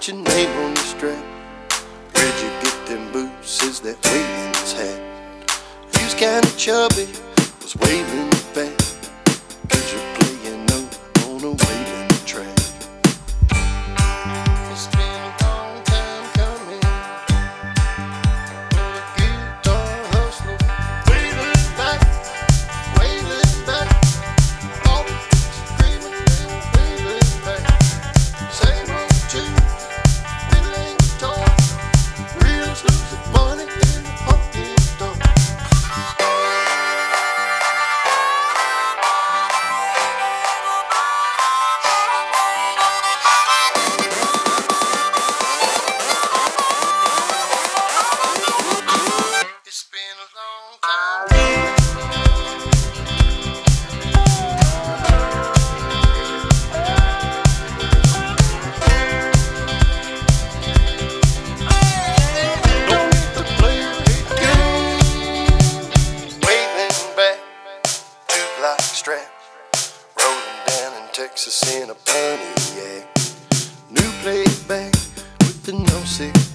Put your name on the strap. Where'd you get them boots? Is that Waylon's hat? You's kinda chubby, was Waylon fat? Could you play a note on a Waylon track? It's been a long time coming. A guitar hustler, Waylon back, Waylon back. All the screaming, Waylon back. Same old tune, fiddling guitar. Real losing money in the honky tonk. It's been a long time. Don't need to play a game. Waving back, two-block strap. Rolling down in Texas in a Pontiac. New playback with the no 6